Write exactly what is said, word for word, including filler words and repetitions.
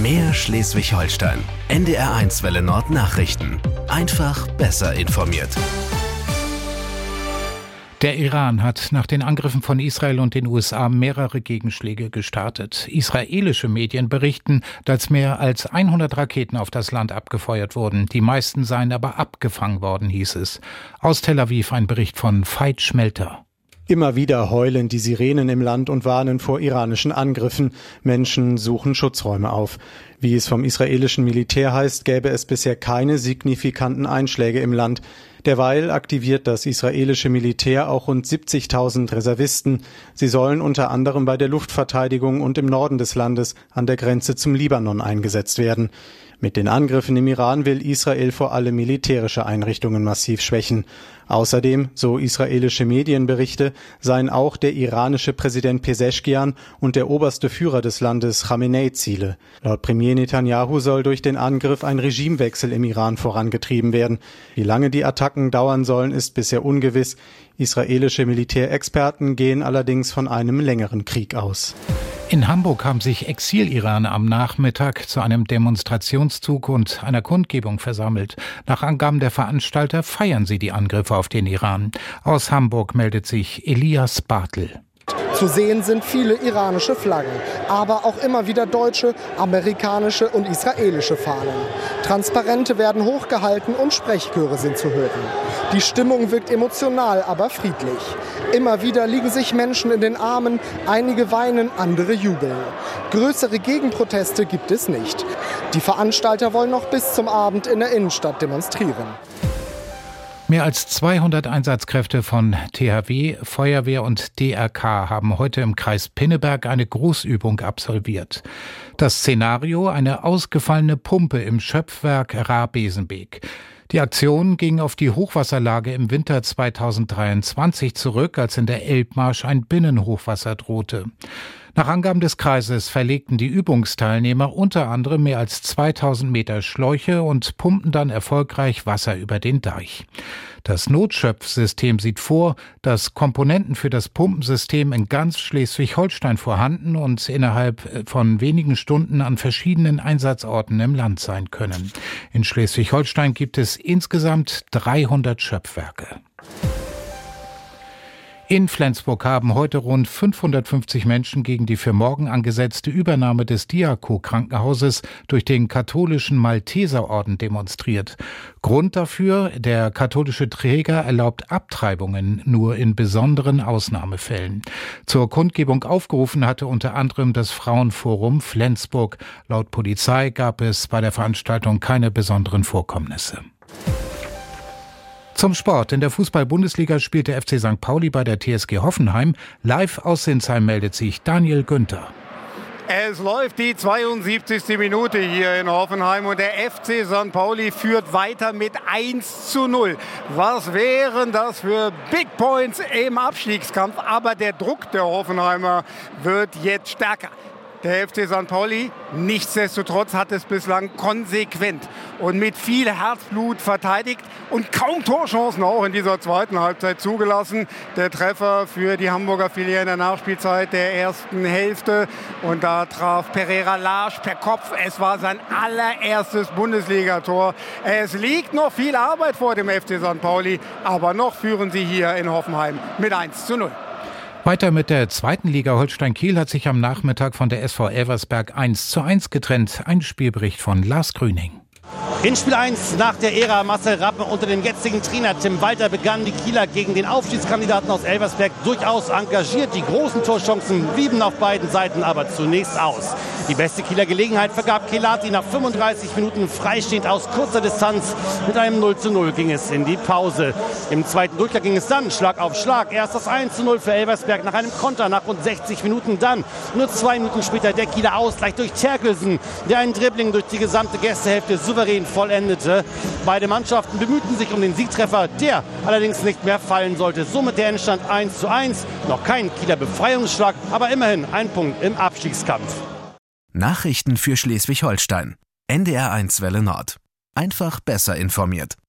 Mehr Schleswig-Holstein. N D R eins Welle Nord Nachrichten. Einfach besser informiert. Der Iran hat nach den Angriffen von Israel und den U S A mehrere Gegenschläge gestartet. Israelische Medien berichten, dass mehr als hundert Raketen auf das Land abgefeuert wurden. Die meisten seien aber abgefangen worden, hieß es. Aus Tel Aviv ein Bericht von Veit Schmelter. Immer wieder heulen die Sirenen im Land und warnen vor iranischen Angriffen. Menschen suchen Schutzräume auf. Wie es vom israelischen Militär heißt, gäbe es bisher keine signifikanten Einschläge im Land. Derweil aktiviert das israelische Militär auch rund siebzigtausend Reservisten. Sie sollen unter anderem bei der Luftverteidigung und im Norden des Landes an der Grenze zum Libanon eingesetzt werden. Mit den Angriffen im Iran will Israel vor allem militärische Einrichtungen massiv schwächen. Außerdem, so israelische Medienberichte, seien auch der iranische Präsident Pezeschkian und der oberste Führer des Landes Chamenei Ziele. Laut Premier Netanyahu soll durch den Angriff ein Regimewechsel im Iran vorangetrieben werden. Wie lange die Attacken dauern sollen, ist bisher ungewiss. Israelische Militärexperten gehen allerdings von einem längeren Krieg aus. In Hamburg haben sich Exil-Iraner am Nachmittag zu einem Demonstrationszug und einer Kundgebung versammelt. Nach Angaben der Veranstalter feiern sie die Angriffe auf den Iran. Aus Hamburg meldet sich Elias Bartel. Zu sehen sind viele iranische Flaggen, aber auch immer wieder deutsche, amerikanische und israelische Fahnen. Transparente werden hochgehalten und Sprechchöre sind zu hören. Die Stimmung wirkt emotional, aber friedlich. Immer wieder liegen sich Menschen in den Armen, einige weinen, andere jubeln. Größere Gegenproteste gibt es nicht. Die Veranstalter wollen noch bis zum Abend in der Innenstadt demonstrieren. Mehr als zweihundert Einsatzkräfte von T H W, Feuerwehr und D R K haben heute im Kreis Pinneberg eine Großübung absolviert. Das Szenario: eine ausgefallene Pumpe im Schöpfwerk Rahr-Besenbeek. Die Aktion ging auf die Hochwasserlage im Winter zweitausenddreiundzwanzig zurück, als in der Elbmarsch ein Binnenhochwasser drohte. Nach Angaben des Kreises verlegten die Übungsteilnehmer unter anderem mehr als zweitausend Meter Schläuche und pumpten dann erfolgreich Wasser über den Deich. Das Notschöpfsystem sieht vor, dass Komponenten für das Pumpensystem in ganz Schleswig-Holstein vorhanden und innerhalb von wenigen Stunden an verschiedenen Einsatzorten im Land sein können. In Schleswig-Holstein gibt es insgesamt dreihundert Schöpfwerke. In Flensburg haben heute rund fünfhundertfünfzig Menschen gegen die für morgen angesetzte Übernahme des Diaco-Krankenhauses durch den katholischen Malteserorden demonstriert. Grund dafür: der katholische Träger erlaubt Abtreibungen nur in besonderen Ausnahmefällen. Zur Kundgebung aufgerufen hatte unter anderem das Frauenforum Flensburg. Laut Polizei gab es bei der Veranstaltung keine besonderen Vorkommnisse. Zum Sport. In der Fußball-Bundesliga spielt der F C Sankt Pauli bei der T S G Hoffenheim. Live aus Sinsheim meldet sich Daniel Günther. Es läuft die zweiundsiebzigste Minute hier in Hoffenheim und der F C Sankt Pauli führt weiter mit eins zu null. Was wären das für Big Points im Abstiegskampf? Aber der Druck der Hoffenheimer wird jetzt stärker. Der F C Sankt Pauli, nichtsdestotrotz, hat es bislang konsequent und mit viel Herzblut verteidigt und kaum Torchancen auch in dieser zweiten Halbzeit zugelassen. Der Treffer für die Hamburger Filiale in der Nachspielzeit der ersten Hälfte. Und da traf Pereira Larsch per Kopf. Es war sein allererstes Bundesligator. Es liegt noch viel Arbeit vor dem F C Sankt Pauli, aber noch führen sie hier in Hoffenheim mit eins zu null. Weiter mit der zweiten Liga. Holstein Kiel hat sich am Nachmittag von der S V Elversberg eins zu eins getrennt. Ein Spielbericht von Lars Grüning. In Spiel eins nach der Ära Marcel Rappen unter dem jetzigen Trainer Tim Walter begannen die Kieler gegen den Aufstiegskandidaten aus Elversberg durchaus engagiert. Die großen Torchancen blieben auf beiden Seiten aber zunächst aus. Die beste Kieler Gelegenheit vergab Kelati nach fünfunddreißig Minuten freistehend aus kurzer Distanz. Mit einem null zu null ging es in die Pause. Im zweiten Durchgang ging es dann Schlag auf Schlag. Erst das eins zu null für Elversberg nach einem Konter nach rund sechzig Minuten. Dann nur zwei Minuten später der Kieler Ausgleich durch Terkelsen, der einen Dribbling durch die gesamte Gästehälfte souverän vollendete. Beide Mannschaften bemühten sich um den Siegtreffer, der allerdings nicht mehr fallen sollte. Somit der Endstand eins zu eins. Noch kein Kieler Befreiungsschlag, aber immerhin ein Punkt im Abstiegskampf. Nachrichten für Schleswig-Holstein. N D R eins Welle Nord. Einfach besser informiert.